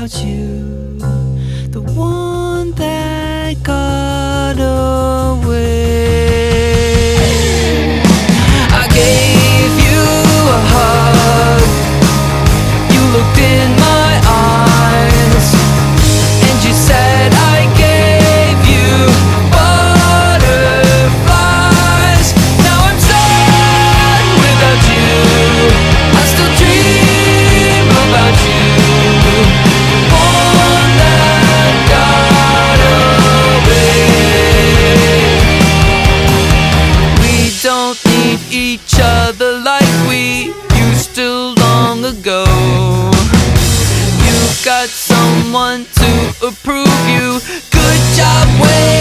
about you, the one that got away. I gave you a hug, you looked in my eyes, and you said I gave you butterflies. Now I'm sad without you, I still dream about you, one that got away. We don't need each other like we used to long ago. You got someone to approve you. Good job, way